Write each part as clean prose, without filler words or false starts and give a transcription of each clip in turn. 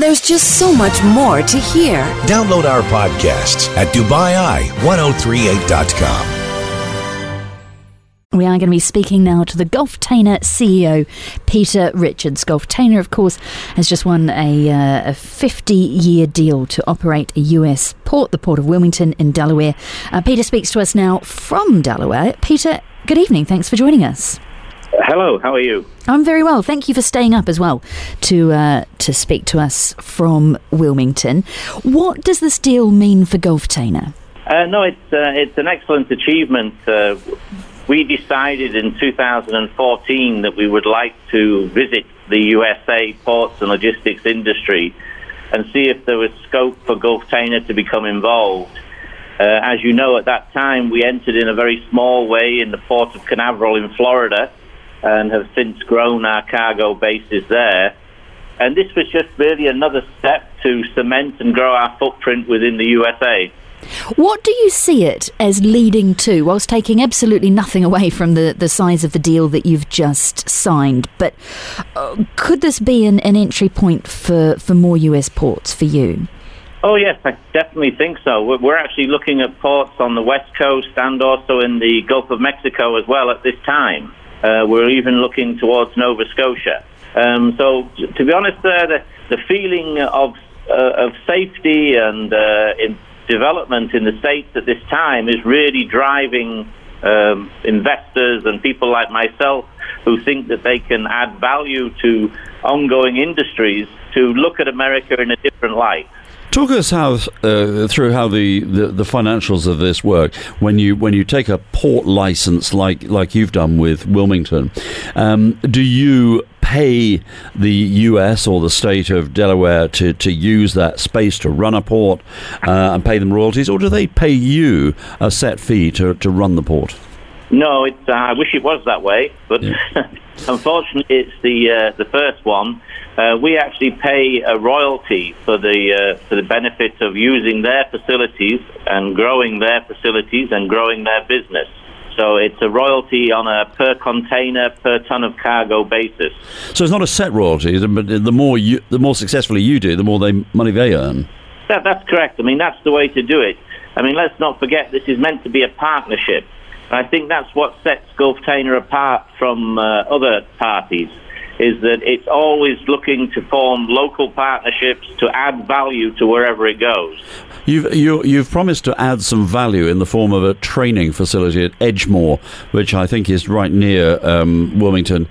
There's just so much more to hear. Download our podcasts at DubaiI1038.com. We are going to be speaking now to the Gulftainer CEO, Peter Richards. Gulftainer, of course, has just won a 50-year deal to operate a US port, the Port of Wilmington in Delaware. Peter speaks to us now from Delaware. Peter, good evening. Thanks for joining us. Hello, how are you? I'm very well. Thank you for staying up as well to speak to us from Wilmington. What does this deal mean for Gulftainer? No, it's an excellent achievement. We decided in 2014 that we would like to visit the USA ports and logistics industry and see if there was scope for Gulftainer to become involved. As you know, at that time, we entered in a very small way in the port of Canaveral in Florida and have since grown our cargo bases there. And this was just really another step to cement and grow our footprint within the USA. What do you see it as leading to, whilst taking absolutely nothing away from the size of the deal that you've just signed? But could this be an entry point for more US ports for you? Oh, yes, I definitely think so. We're actually looking at ports on the West Coast and also in the Gulf of Mexico as well at this time. We're even looking towards Nova Scotia. So, to be honest, the feeling of safety and development in the States at this time is really driving investors and people like myself who think that they can add value to ongoing industries to look at America in a different light. Talk us through how the financials of this work. When you take a port license like you've done with Wilmington, do you pay the US or the state of Delaware to use that space to run a port and pay them royalties, or do they pay you a set fee to run the port? No, I wish it was that way, but yeah. Unfortunately, it's the first one. We actually pay a royalty for the benefit of using their facilities and growing their facilities and growing their business. So it's a royalty on a per container, per ton of cargo basis. So it's not a set royalty, but the more successfully you do, the more money they earn. That's correct. I mean, that's the way to do it. I mean, let's not forget this is meant to be a partnership. I think that's what sets Gulftainer apart from other parties, is that it's always looking to form local partnerships to add value to wherever it goes. You've promised to add some value in the form of a training facility at Edgemoor, which I think is right near Wilmington,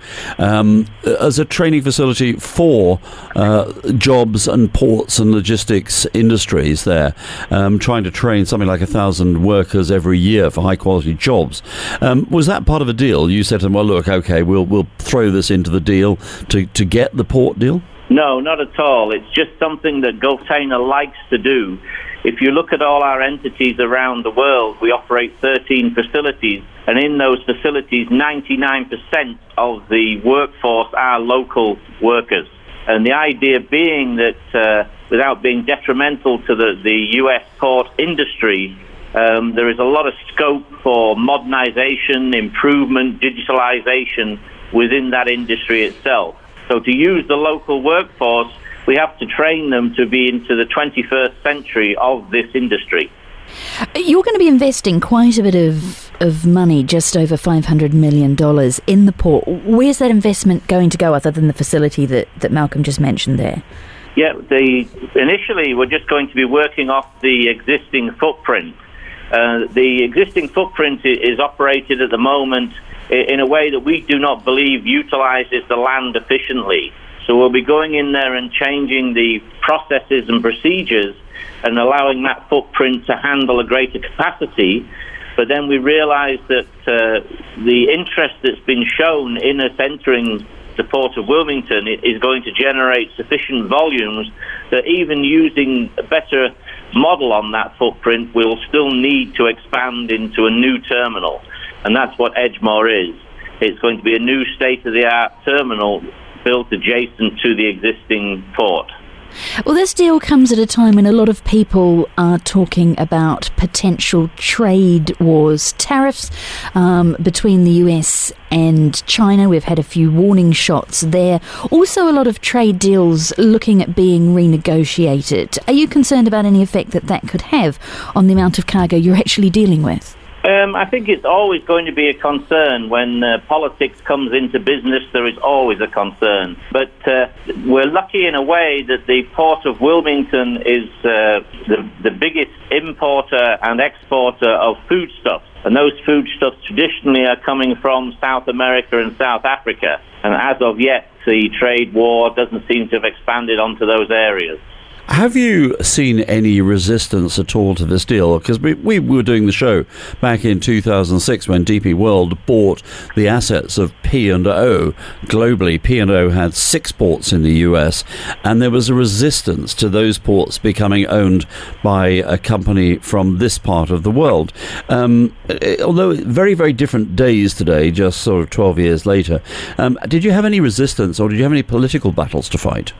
as a training facility for jobs and ports and logistics industries there, trying to train something like 1,000 workers every year for high-quality jobs. Was that part of a deal? You said to them, well, look, okay, we'll throw this into the deal to get the port deal? No, not at all. It's just something that Gulftainer likes to do. If you look at all our entities around the world, we operate 13 facilities, and in those facilities, 99% of the workforce are local workers. And the idea being that without being detrimental to the U.S. port industry, there is a lot of scope for modernization, improvement, digitalization within that industry itself. So to use the local workforce, we have to train them to be into the 21st century of this industry. You're going to be investing quite a bit of money, just over $500 million in the port. Where's that investment going to go other than the facility that Malcolm just mentioned there? Yeah, initially we're just going to be working off the existing footprint. The existing footprint is operated at the moment in a way that we do not believe utilizes the land efficiently. So we'll be going in there and changing the processes and procedures and allowing that footprint to handle a greater capacity. But then we realize that the interest that's been shown in us entering the Port of Wilmington is going to generate sufficient volumes that even using a better model on that footprint, we'll still need to expand into a new terminal. And that's what Edgemoor is. It's going to be a new state-of-the-art terminal built adjacent to the existing port. Well, this deal comes at a time when a lot of people are talking about potential trade wars, tariffs between the US and China. We've had a few warning shots there. Also, a lot of trade deals looking at being renegotiated. Are you concerned about any effect that could have on the amount of cargo you're actually dealing with? I think it's always going to be a concern when politics comes into business. There is always a concern. But we're lucky in a way that the Port of Wilmington is the biggest importer and exporter of foodstuffs. And those foodstuffs traditionally are coming from South America and South Africa. And as of yet, the trade war doesn't seem to have expanded onto those areas. Have you seen any resistance at all to this deal? Because we were doing the show back in 2006 when DP World bought the assets of P&O globally. P&O had 6 ports in the US, and there was a resistance to those ports becoming owned by a company from this part of the world. Although very, very different days today, just sort of 12 years later, did you have any resistance or did you have any political battles to fight?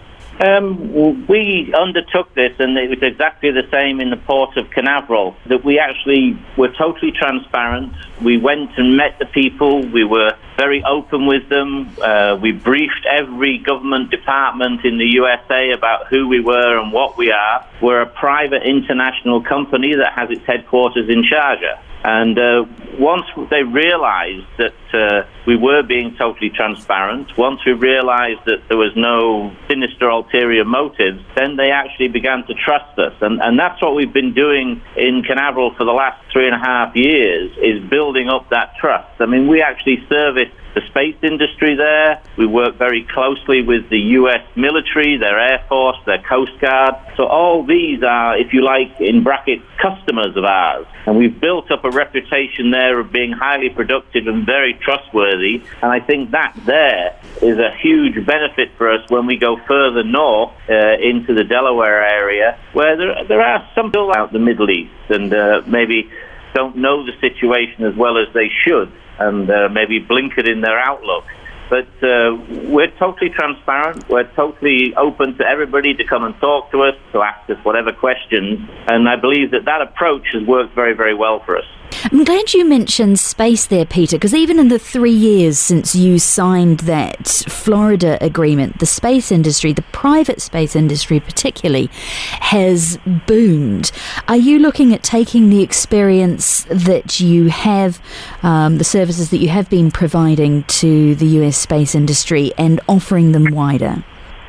We undertook this, and it was exactly the same in the port of Canaveral, that we actually were totally transparent. We went and met the people. We were very open with them. We briefed every government department in the USA about who we were and what we are. We're a private international company that has its headquarters in Sharjah. And once they realized that we were being totally transparent, once we realized that there was no sinister ulterior motives, then they actually began to trust us. And that's what we've been doing in Canaveral for the last 3.5 years, is building up that trust. I mean, we actually service the space industry there. We work very closely with the US military, their Air Force, their Coast Guard. So all these are, if you like, in brackets, customers of ours. And we've built up a reputation there of being highly productive and very trustworthy. And I think that there is a huge benefit for us when we go further north into the Delaware area, where there are some people out in the Middle East and maybe don't know the situation as well as they should, and maybe blinkered in their outlook. But we're totally transparent. We're totally open to everybody to come and talk to us, to ask us whatever questions. And I believe that approach has worked very, very well for us. I'm glad you mentioned space there, Peter, because even in the 3 years since you signed that Florida agreement, the space industry, the private space industry particularly, has boomed. Are you looking at taking the experience that you have, the services that you have been providing to the US space industry, and offering them wider?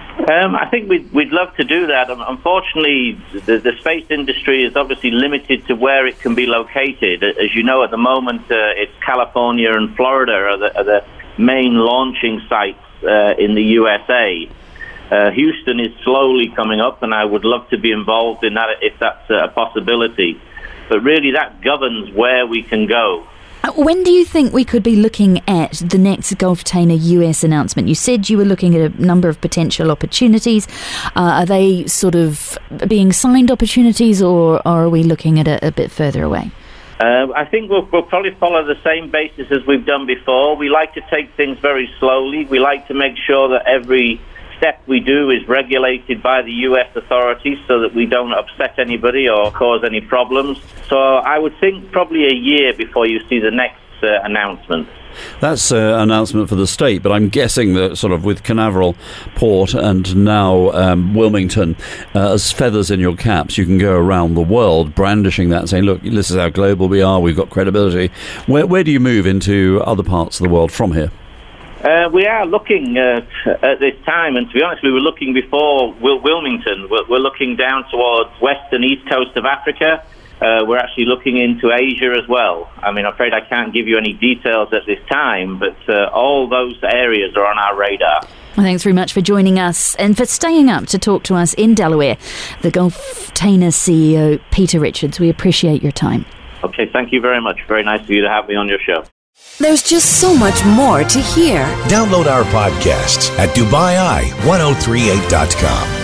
I think we'd love to do that. Unfortunately, the space industry is obviously limited to where it can be located. As you know, at the moment, it's California and Florida are the main launching sites in the USA. Houston is slowly coming up, and I would love to be involved in that if that's a possibility. But really, that governs where we can go. When do you think we could be looking at the next Gulftainer US announcement? You said you were looking at a number of potential opportunities. Are they sort of being signed opportunities, or are we looking at a bit further away? I think we'll probably follow the same basis as we've done before. We like to take things very slowly. We like to make sure that every step we do is regulated by the US authorities so that we don't upset anybody or cause any problems. So I would think probably a year before you see the next announcement. That's an announcement for the state, but I'm guessing that sort of with Canaveral Port and now Wilmington as feathers in your caps, you can go around the world brandishing that and saying, look, this is how global we are, we've got credibility. Where do you move into other parts of the world from here? We are looking at this time, and to be honest, we were looking before Wilmington. We're looking down towards west and east coast of Africa. We're actually looking into Asia as well. I mean, I'm afraid I can't give you any details at this time, but all those areas are on our radar. Well, thanks very much for joining us and for staying up to talk to us in Delaware, the Gulftainer CEO, Peter Richards. We appreciate your time. Okay, thank you very much. Very nice of you to have me on your show. There's just so much more to hear. Download our podcasts at DubaiEye1038.com.